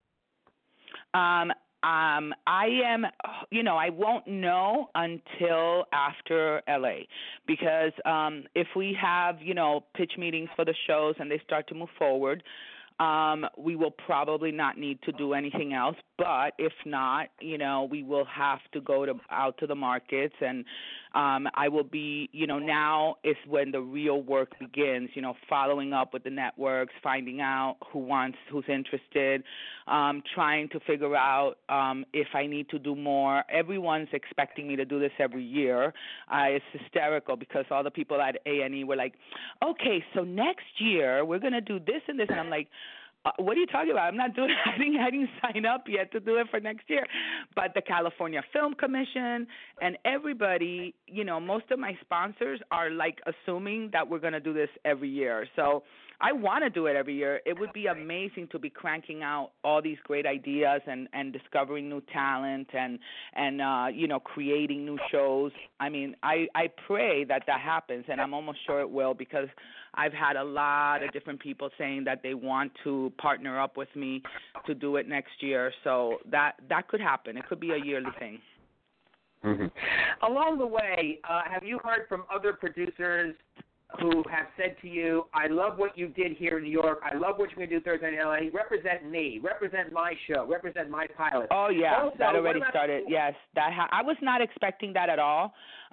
I am, I won't know until after LA, because if we have, pitch meetings for the shows and they start to move forward, we will probably not need to do anything else. But if not, we will have to go out to the markets, and I will be, now is when the real work begins, following up with the networks, finding out who's interested, trying to figure out if I need to do more. Everyone's expecting me to do this every year. It's hysterical because all the people at A&E were like, okay, so next year we're going to do this and this. And I'm like, what are you talking about? I'm not doing it. I didn't sign up yet to do it for next year. But the California Film Commission and everybody, most of my sponsors are like assuming that we're going to do this every year. So I want to do it every year. It would be amazing to be cranking out all these great ideas and discovering new talent and creating new shows. I mean, I pray that happens, and I'm almost sure it will, because I've had a lot of different people saying that they want to partner up with me to do it next year. So that could happen. It could be a yearly thing. Mm-hmm. Along the way, have you heard from other producers who have said to you, I love what you did here in New York, I love what you're going to do Thursday in LA, represent me, represent my show, represent my pilot? Oh, yeah, also, that already started, yes. I was not expecting that at all.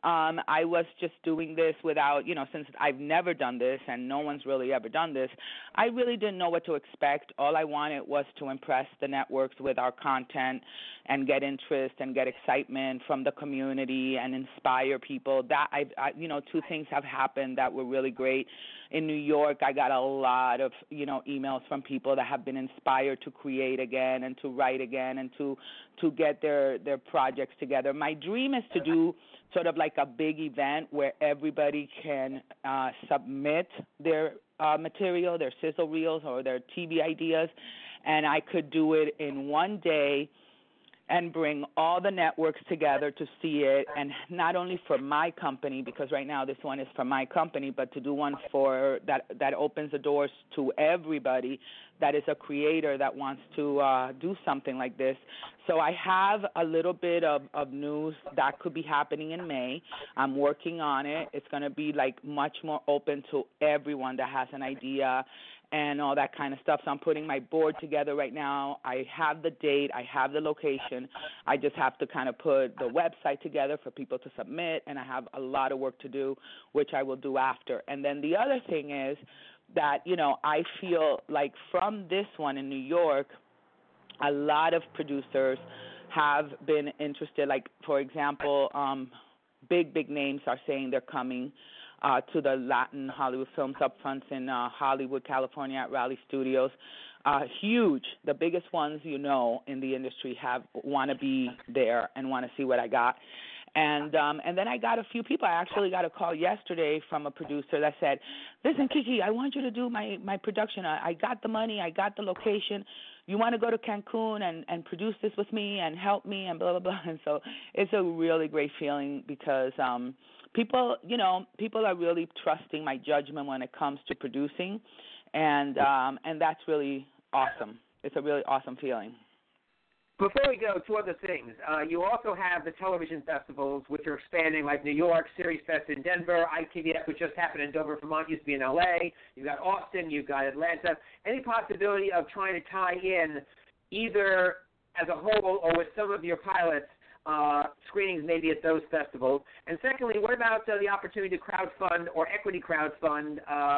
I was just doing this without, since I've never done this and no one's really ever done this, I really didn't know what to expect. All I wanted was to impress the networks with our content and get interest and get excitement from the community and inspire people. That two things have happened that were really great. In New York, I got a lot of, emails from people that have been inspired to create again and to write again and to get their projects together. My dream is to do sort of like a big event where everybody can submit their material, their sizzle reels or their TV ideas, and I could do it in one day and bring all the networks together to see it, and not only for my company, because right now this one is for my company, but to do one for that opens the doors to everybody that is a creator that wants to do something like this. So I have a little bit of news that could be happening in May. I'm working on it. It's going to be like much more open to everyone that has an idea and all that kind of stuff. So I'm putting my board together right now. I have the date. I have the location. I just have to kind of put the website together for people to submit, and I have a lot of work to do, which I will do after. And then the other thing is that, I feel like from this one in New York, a lot of producers have been interested. Like, for example, big names are saying they're coming to the Latin Hollywood Films Upfronts in Hollywood, California at Raleigh Studios. Huge. The biggest ones in the industry want to be there and want to see what I got. And then I got a few people. I actually got a call yesterday from a producer that said, listen, Kiki, I want you to do my production. I got the money. I got the location. You want to go to Cancun and produce this with me and help me and blah, blah, blah. And so it's a really great feeling because people are really trusting my judgment when it comes to producing, and that's really awesome. It's a really awesome feeling. Before we go, two other things. You also have the television festivals, which are expanding, like New York, Series Fest in Denver, ITVX, which just happened in Dover, Vermont, used to be in L.A. You've got Austin, you've got Atlanta. Any possibility of trying to tie in either as a whole or with some of your pilots screenings maybe at those festivals? And secondly, what about the opportunity to crowdfund or equity crowdfund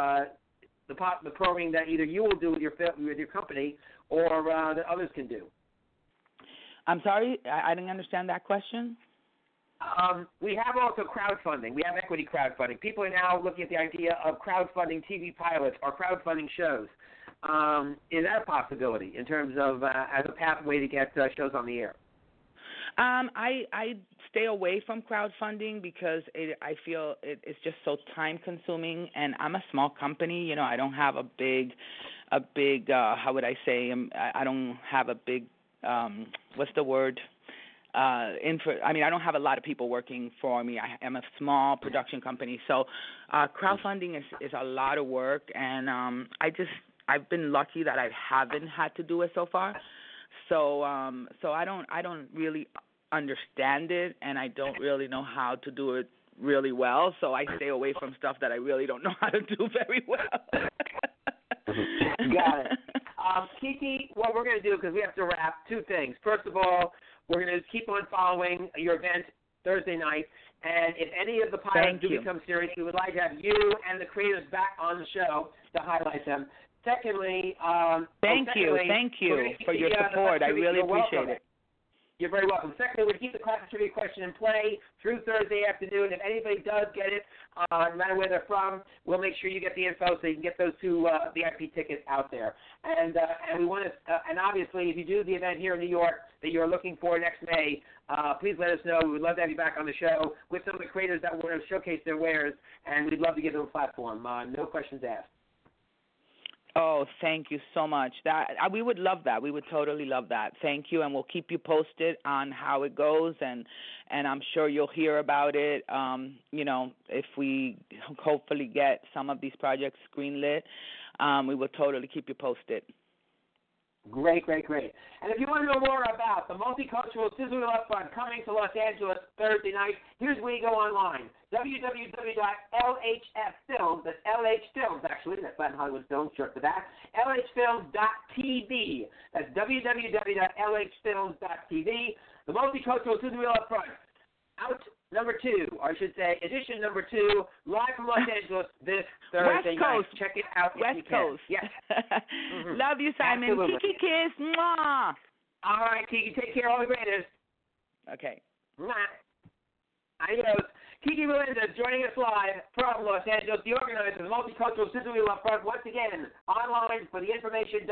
the programming that either you will do with your company or that others can do? I'm sorry, I didn't understand that question. We have also crowdfunding. We have equity crowdfunding. People are now looking at the idea of crowdfunding TV pilots or crowdfunding shows. Is that a possibility in terms of as a pathway to get shows on the air? I stay away from crowdfunding because I feel it's just so time consuming, and I'm a small company. I don't have a big how would I say? I don't have a big what's the word? I don't have a lot of people working for me. I am a small production company, so crowdfunding is a lot of work, and I've been lucky that I haven't had to do it so far. So I don't really understand it, and I don't really know how to do it really well. So I stay away from stuff that I really don't know how to do very well. Got it. Kiki, what we're going to do, because we have to wrap, two things. First of all, we're going to keep on following your event Thursday night, and if any of the pilots do become serious, we would like to have you and the creators back on the show to highlight them. Secondly, thank you for your support. I really appreciate it. You're very welcome. Secondly, we'll keep the classic trivia question in play through Thursday afternoon. If anybody does get it, no matter where they're from, we'll make sure you get the info so you can get those two VIP tickets out there. And we want to, and obviously, if you do the event here in New York that you're looking for next May, please let us know. We would love to have you back on the show with some of the creators that want to showcase their wares, and we'd love to give them a platform. No questions asked. Oh, thank you so much. We would love that. We would totally love that. Thank you, and we'll keep you posted on how it goes, and I'm sure you'll hear about it. If we hopefully get some of these projects greenlit, we will totally keep you posted. Great. And if you want to know more about the Multicultural Sizzle Reel Upfront coming to Los Angeles Thursday night, here's where you go online. www.lhffilms, that's LH Films, actually, that's Latin Hollywood Films, short for that, lhfilms.tv. That's www.lhfilms.tv. The Multicultural Sizzle Reel Upfront. Out number 2, or I should say, edition number 2, live from Los Angeles this Thursday night. Check it out. West Coast. Yes. Mm-hmm. Love you, Simon. Absolutely. Kiki kiss. Mwah. All right, Kiki. Take care, all the greatest. Okay. Mwah. Adios. Kiki Melendez joining us live from Los Angeles, the organizer of the Multicultural Sizzle Reel Upfront. Once again, online for the information,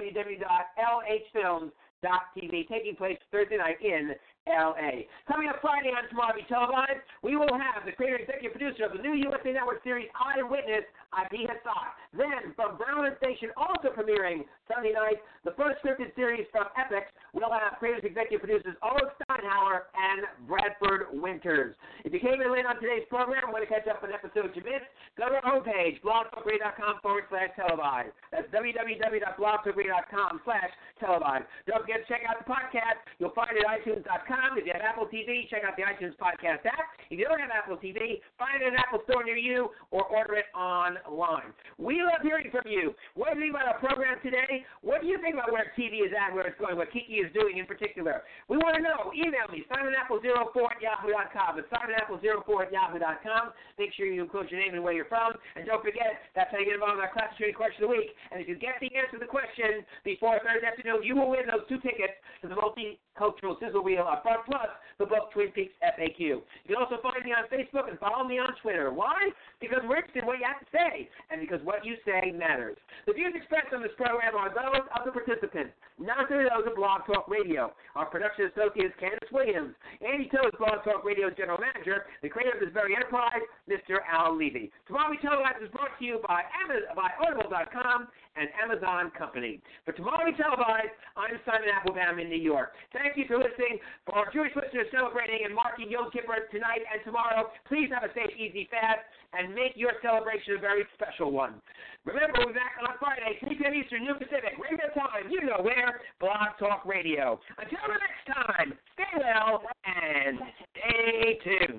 www.lhfilms.tv, taking place Thursday night in L.A. Coming up Friday on Tomorrow Be Televised, we will have the creator and executive producer of the new USA Network series Eyewitness, Adi Hassad. Then, from Brown and Station, also premiering Sunday night, the first scripted series from Epix, we'll have creators and executive producers Ulrich Steinhauer and Bradford Winters. If you came in late on today's program and want to catch up on episodes you missed, go to our homepage, blogtalkradio.com/televised. That's www.blogtalkradio.com/televised. Don't forget to check out the podcast. You'll find it at iTunes.com. If you have Apple TV, check out the iTunes Podcast app. If you don't have Apple TV, find it in an Apple store near you or order it online. We love hearing from you. What do you think about our program today? What do you think about where TV is at, where it's going, what Kiki is doing in particular? We want to know. Email me, SimonApple04@yahoo.com. It's SimonApple04@yahoo.com. Make sure you include your name and where you're from. And don't forget, that's how you get involved in our Classic Trivia Question of the Week. And if you get the answer to the question before Thursday afternoon, you will win those 2 tickets to the Multicultural Sizzle Reel Upfront, plus the book Twin Peaks FAQ. You can also find me on Facebook and follow me on Twitter. Why? Because we're interested in what you have to say, and because what you say matters. The views expressed on this program are those of the participants, not those of Blog Talk Radio. Our production associate is Candace Williams. Andy Toe is Blog Talk Radio's general manager. The creator of this very enterprise, Mr. Al Levy. Tomorrow We Televised is brought to you by Audible.com and Amazon Company. For Tomorrow We Televised, I'm Simon Applebaum in New York. Thank you for listening. For our Jewish listeners celebrating and marking Yom Kippur tonight and tomorrow, please have a safe, easy fast, and make your celebration a very special one. Remember, we'll be back on Friday, 3 p.m. Eastern, noon Pacific, regular time, you know where, Blog Talk Radio. Until the next time, stay well and stay tuned.